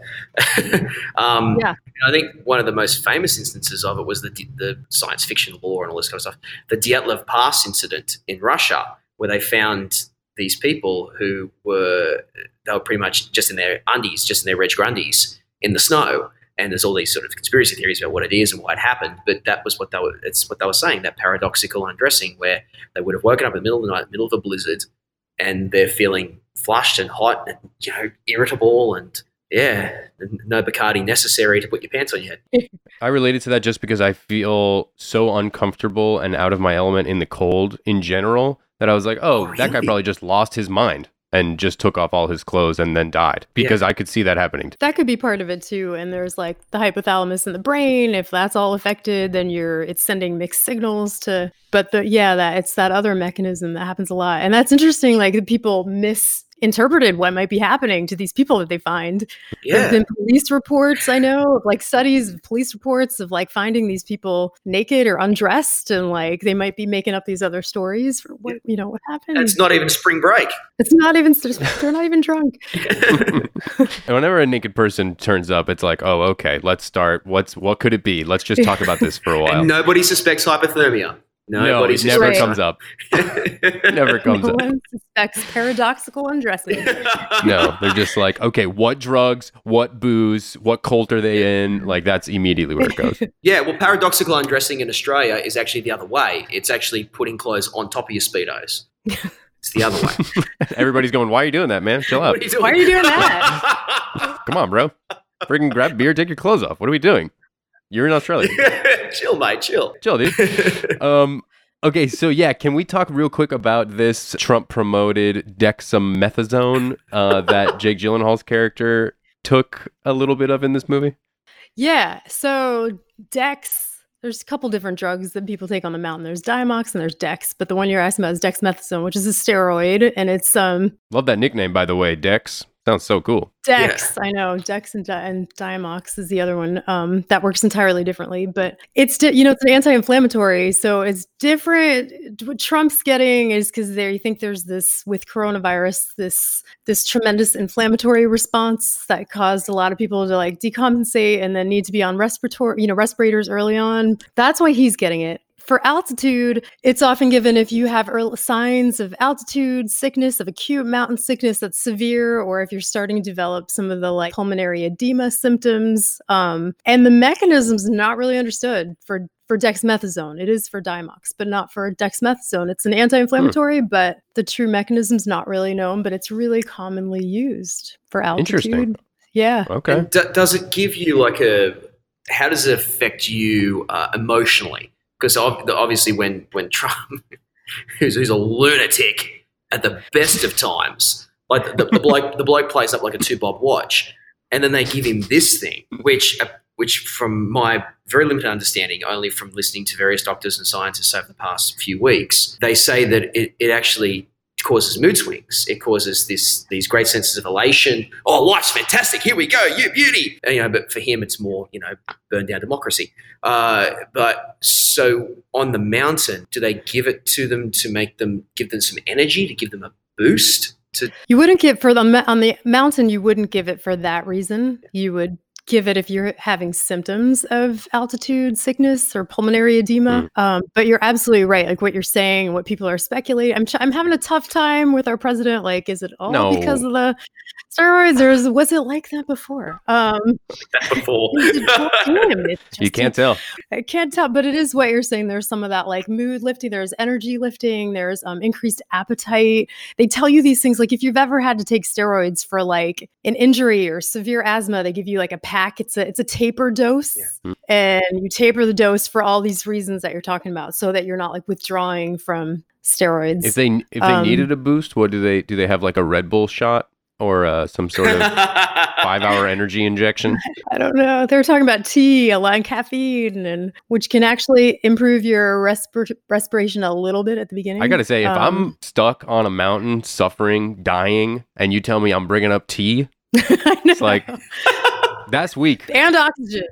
um, Yeah. and I think one of the most famous instances of it was the the science fiction lore and all this kind of stuff. The Dyatlov Pass incident in Russia, where they found these people who were they were pretty much just in their undies, just in their Reg Grundies in the snow. And there's all these sort of conspiracy theories about what it is and why it happened. But that was what they were. It's what they were saying. That paradoxical undressing, where they would have woken up in the middle of the night, middle of a blizzard, and they're feeling flushed and hot and you know irritable and yeah, no Bacardi necessary to put your pants on your head. I related to that just because I feel so uncomfortable and out of my element in the cold in general that I was like, oh, Oh, that guy really? probably just lost his mind and just took off all his clothes and then died because I could see that happening. That could be part of it too. And there's like the hypothalamus in the brain. If that's all affected, then you're it's sending mixed signals to. But the yeah, that it's that other mechanism that happens a lot, and that's interesting. Like the people misinterpreted what might be happening to these people that they find. Yeah, There's been police reports, I know, of, like studies of police reports of like finding these people naked or undressed, and like they might be making up these other stories for what you know what happened. and it's not even spring break. It's not even they're not even drunk. And whenever a naked person turns up, it's like, oh, okay, let's start. What's what could it be? Let's just talk about this for a while. And nobody suspects hypothermia. No, Nobody it never Right. comes up. Never comes No up. one suspects paradoxical undressing. No, they're just like, okay, what drugs, what booze, what cult are they in? Like that's immediately where it goes. Yeah, well, paradoxical undressing in Australia is actually the other way. It's actually putting clothes on top of your Speedos. It's the other way. Everybody's going, why are you doing that, man? Chill out. What are you doing? Why are you doing that? Come on, bro. Freaking grab a beer, take your clothes off. What are we doing? You're in Australia. Chill, mate, chill. Chill, dude. Um, okay, so yeah, can we talk real quick about this Trump promoted dexamethasone uh, that Jake Gyllenhaal's character took a little bit of in this movie? Yeah. So Dex, there's a couple different drugs that people take on the mountain. There's Diamox and there's Dex, but the one you're asking about is dexamethasone, which is a steroid, and it's um Love that nickname, by the way, Dex. Sounds so cool. Dex. I know Dex and, Di- and Diamox is the other one. Um, that works entirely differently, but it's di- you know it's an anti-inflammatory, so it's different. What Trump's getting is because there you think there's this with coronavirus this this tremendous inflammatory response that caused a lot of people to like decompensate and then need to be on respiratory you know respirators early on. That's why he's getting it. For altitude, it's often given if you have early signs of altitude sickness, of acute mountain sickness that's severe, or if you're starting to develop some of the like pulmonary edema symptoms. Um, and the mechanism's not really understood for for dexamethasone. It is for Diamox, but not for dexamethasone. It's an anti-inflammatory, hmm. but the true mechanism's not really known, but it's really commonly used for altitude. Interesting. Yeah. Okay. And d- does it give you like a? How does it affect you uh, emotionally? Because obviously, when when Trump, who's, who's a lunatic at the best of times, like the, the bloke the bloke plays up like a two bob watch, and then they give him this thing, which uh, which from my very limited understanding, only from listening to various doctors and scientists over the past few weeks, they say that it, it actually causes mood swings. It causes this these great senses of elation. Oh, life's fantastic. Here we go. You beauty. And, you know, but for him, it's more, you know, burn down democracy. Uh, but so on the mountain, do they give it to them to make them give them some energy, to give them a boost? To You wouldn't give for the on the mountain. You wouldn't give it for that reason. You would give it if you're having symptoms of altitude sickness or pulmonary edema. Mm. Um, but you're absolutely right. Like what you're saying, what people are speculating. I'm, I'm having a tough time with our president. Like, is it all no. because of the steroids, or is, was it like that before? Um, like that before. You can't tell. I can't tell, but it is what you're saying. There's some of that like mood lifting. There's energy lifting. There's um, increased appetite. They tell you these things. Like if you've ever had to take steroids for like an injury or severe asthma, they give you like a pack. It's a it's a taper dose, yeah. And you taper the dose for all these reasons that you're talking about, so that you're not like withdrawing from steroids. If they if they um, needed a boost, what do they do? They have like a Red Bull shot or uh, some sort of five hour energy injection? I don't know. They were talking about tea, a lot of caffeine, and which can actually improve your respir- respiration a little bit at the beginning. I gotta say, if um, I'm stuck on a mountain, suffering, dying, and you tell me I'm bringing up tea, it's like. That's weak. And oxygen.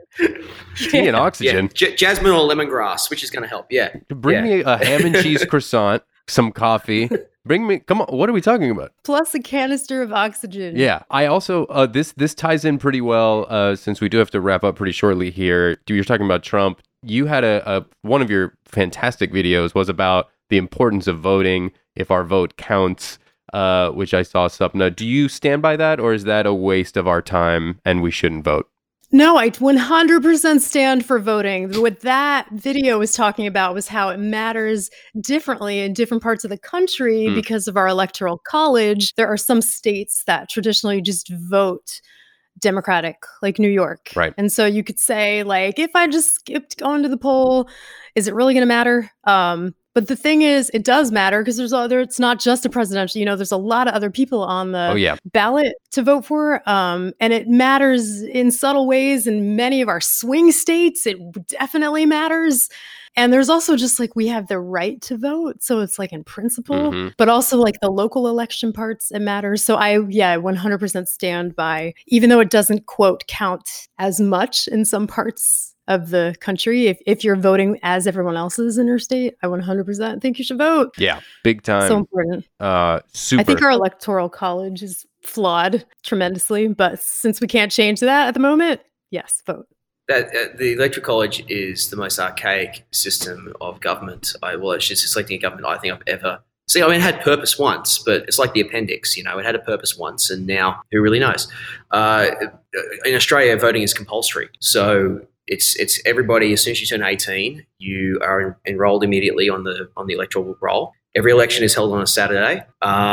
Tea and oxygen. Yeah. J- jasmine or lemongrass, which is going to help. Yeah. Bring yeah. me a ham and cheese croissant, some coffee. Bring me, come on, what are we talking about? Plus a canister of oxygen. Yeah. I also, uh, this this ties in pretty well, uh, since we do have to wrap up pretty shortly here. You're talking about Trump. You had a, a, one of your fantastic videos was about the importance of voting, if our vote counts. Uh, which I saw, Sapna. Do you stand by that, or is that a waste of our time and we shouldn't vote? No, I one hundred percent stand for voting. What that video was talking about was how it matters differently in different parts of the country mm. because of our electoral college. There are some states that traditionally just vote Democratic, like New York. Right. And so you could say, like, if I just skipped going to the poll, is it really going to matter? Um, But the thing is, it does matter because there's other, it's not just a presidential, you know, there's a lot of other people on the oh, yeah. ballot to vote for. Um, and it matters in subtle ways in many of our swing states. It definitely matters. And there's also just like, we have the right to vote. So it's like in principle, mm-hmm. but also like the local election parts, it matters. So I, yeah, one hundred percent stand by, even though it doesn't quote count as much in some parts of the country. If if you're voting as everyone else is in your state, I one hundred percent think you should vote. Yeah, big time. So important. Uh, super. I think our electoral college is flawed tremendously, but since we can't change that at the moment, yes, vote. That, uh, the electoral college is the most archaic system of government. I, well, it's just selecting a government I think I've ever see. I mean, it had purpose once, but it's like the appendix. You know, it had a purpose once, and now who really knows? Uh, in Australia, voting is compulsory, so. It's it's everybody. As soon as you turn eighteen, you are en- enrolled immediately on the on the electoral roll. Every election is held on a Saturday.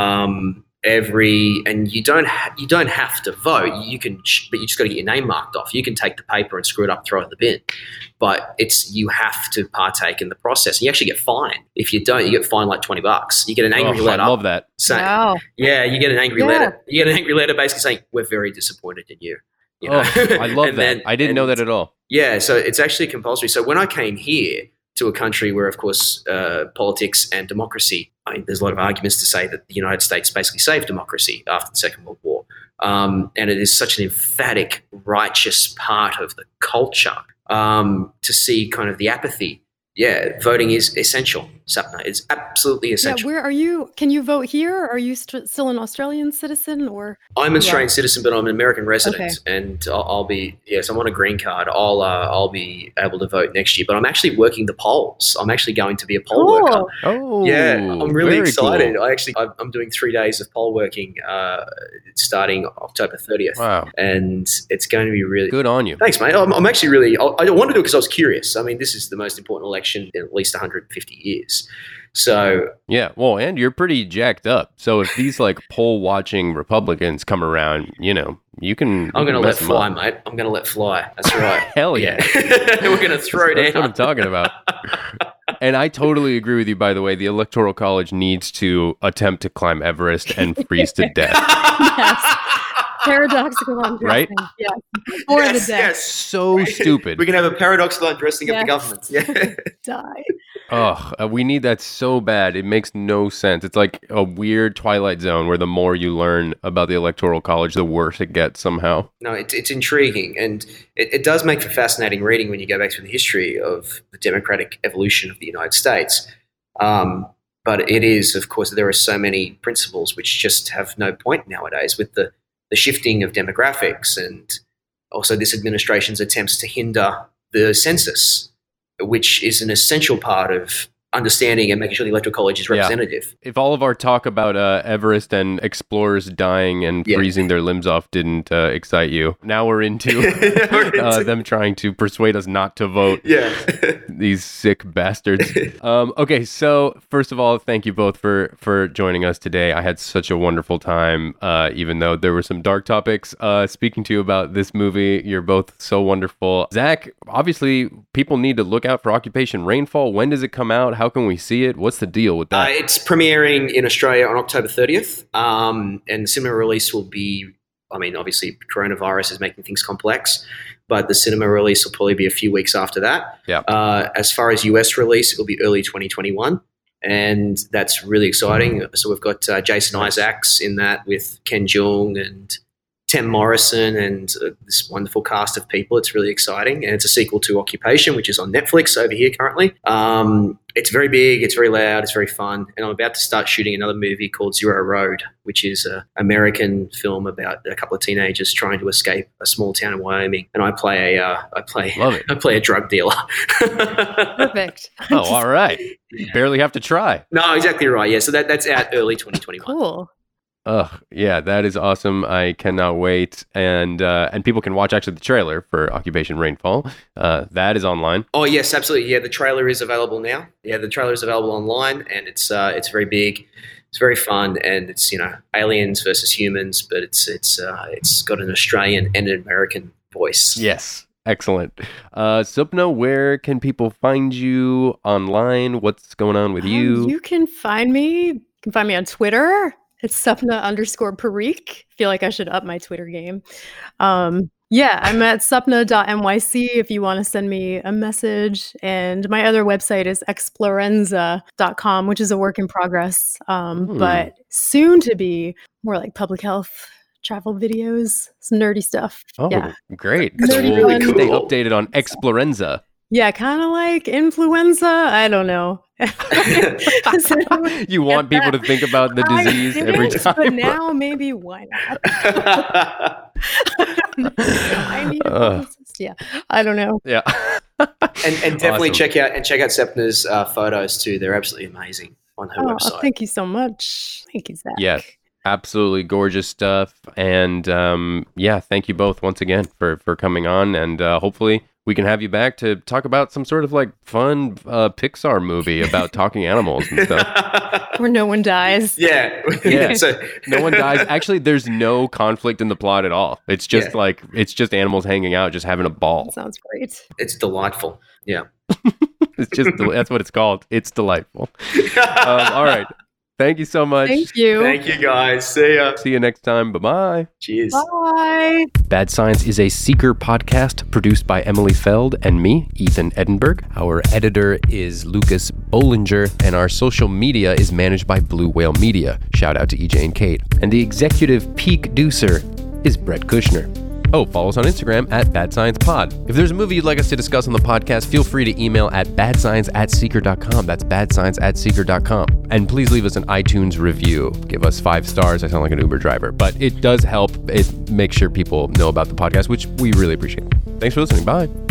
Um, every and you don't ha- you don't have to vote. You can, but you just got to get your name marked off. You can take the paper and screw it up, throw it in the bin. But it's you have to partake in the process. And you actually get fined if you don't. You get fined like twenty bucks. You get an angry oh, letter. I love that. Saying, wow. Yeah, you get an angry yeah. letter. You get an angry letter basically saying we're very disappointed in you. You know? Oh, I love that. Then, I didn't know that at all. Yeah, so it's actually compulsory. So when I came here to a country where, of course, uh, politics and democracy, I mean, there's a lot of arguments to say that the United States basically saved democracy after the Second World War. Um, and it is such an emphatic, righteous part of the culture um, to see kind of the apathy. Yeah, voting is essential, Sapna. It's absolutely essential. Yeah, where are you? Can you vote here? Are you st- still an Australian citizen, or? I'm an Australian yeah. citizen, but I'm an American resident, okay. and I'll, I'll be yes, I'm on a green card. I'll uh, I'll be able to vote next year, but I'm actually working the polls. I'm actually going to be a poll cool. worker. Oh, yeah, I'm really excited. Cool. I actually I'm doing three days of poll working, uh, starting October thirtieth. Wow, and it's going to be really good on you. Thanks, mate. I'm, I'm actually really. I, I wanted to do it because I was curious. I mean, this is the most important election in at least one hundred fifty years. movies. So yeah, well, and you're pretty jacked up. So if these like poll watching Republicans come around, you know, you can. I'm you going to can let mess 'em fly, up. mate. I'm going to let fly. That's right. Hell yeah. We're going to throw That's down. what I'm talking about. And I totally agree with you, by the way. The Electoral College needs to attempt to climb Everest and freeze to death. Yes. Paradoxical undressing. Right? Yeah. Or Yes, the death. yes. So stupid. We can have a paradoxical undressing Yes. of the government. Yeah. Die. Oh, uh, we need that so bad. It makes no sense. It's like a weird Twilight Zone where the more you learn about the Electoral College, the worse it gets somehow. No, it's it's intriguing, and it, it does make for fascinating reading when you go back to the history of the democratic evolution of the United States. Um, but it is, of course, there are so many principles which just have no point nowadays with the, the shifting of demographics and also this administration's attempts to hinder the census, which is an essential part of understanding and making sure the Electoral College is Yeah. representative. If all of our talk about uh, Everest and explorers dying and Yeah. freezing their limbs off didn't uh, excite you, now we're into We're uh, into- them trying to persuade us not to vote. Yeah. These sick bastards. Um, okay, so first of all, thank you both for for joining us today. I had such a wonderful time, uh, even though there were some dark topics. Uh, speaking to you about this movie, you're both so wonderful. Zach, obviously, people need to look out for Occupation Rainfall. When does it come out? How can we see it? What's the deal with Uh, that? it's premiering in Australia on October thirtieth, um, and the cinema release will be, I mean, obviously coronavirus is making things complex, but the cinema release will probably be a few weeks after that. Yeah. Uh, as far as U S release, it will be early twenty twenty-one, and that's really exciting. So we've got uh, Jason Isaacs in that with Ken Jeong and Tim Morrison and uh, this wonderful cast of people. It's really exciting. And it's a sequel to Occupation, which is on Netflix over here currently. Um, it's very big, it's very loud, it's very fun. And I'm about to start shooting another movie called Zero Road, which is an American film about a couple of teenagers trying to escape a small town in Wyoming. And I play a, uh, I play, Love it. I play a drug dealer. Perfect. Oh, all right. You barely have to try. No, exactly right. Yeah. So that, that's out early twenty twenty-one. Cool. Oh, yeah, that is awesome. I cannot wait. And uh, and people can watch actually the trailer for Occupation Rainfall. Uh, that is online. Oh yes, absolutely. Yeah, the trailer is available now. Yeah, the trailer is available online, and it's uh, it's very big, it's very fun, and it's you know aliens versus humans, but it's it's uh, it's got an Australian and an American voice. Yes. Excellent. Uh, Supna, where can people find you online? What's going on with you? Um, you can find me. You can find me on Twitter. It's Supna underscore Parikh. Feel like I should up my Twitter game. Um, yeah, I'm at supna dot n y c if you want to send me a message. And my other website is explorenza dot com, which is a work in progress, um, Hmm. but soon to be more like public health travel videos, some nerdy stuff. Oh, Yeah, great. That's So really we'll stay cool. updated on Explorenza. yeah, kind of like influenza. I don't know. You want people to think about the I disease every didn't, time. but now maybe why not? I need a Uh. publicist. Yeah, I don't know. Yeah. and and definitely Awesome. check out and check out Sepna's uh, photos too. They're absolutely amazing on her Oh, website. thank you so much. Thank you, Zach. Yes. Absolutely gorgeous stuff. And um, yeah, thank you both once again for, for coming on. And uh, hopefully we can have you back to talk about some sort of like fun uh, Pixar movie about talking animals and stuff. Where no one dies. yeah, Yeah. So No one dies. Actually, there's no conflict in the plot at all. It's just Yeah. like, it's just animals hanging out, just having a ball. That sounds great. it's delightful. Yeah. It's just, that's what it's called. It's delightful. Um, all right. Thank you so much. Thank you. Thank you guys. See ya. See you next time. Bye-bye. Cheers. Bye. Bad Science is a Seeker podcast produced by Emily Feld and me, Ethan Edinburgh. Our editor is Lucas Bollinger, and our social media is managed by Blue Whale Media. Shout out to E J and Kate. And the executive peak deucer is Brett Kushner. Oh, follow us on Instagram at Bad Science Pod. If there's a movie you'd like us to discuss on the podcast, feel free to email at badscience at seeker dot com. That's badscience at seeker dot com. And please leave us an iTunes review. Give us five stars. I sound like an Uber driver, but it does help. It makes sure people know about the podcast, which we really appreciate. Thanks for listening. Bye.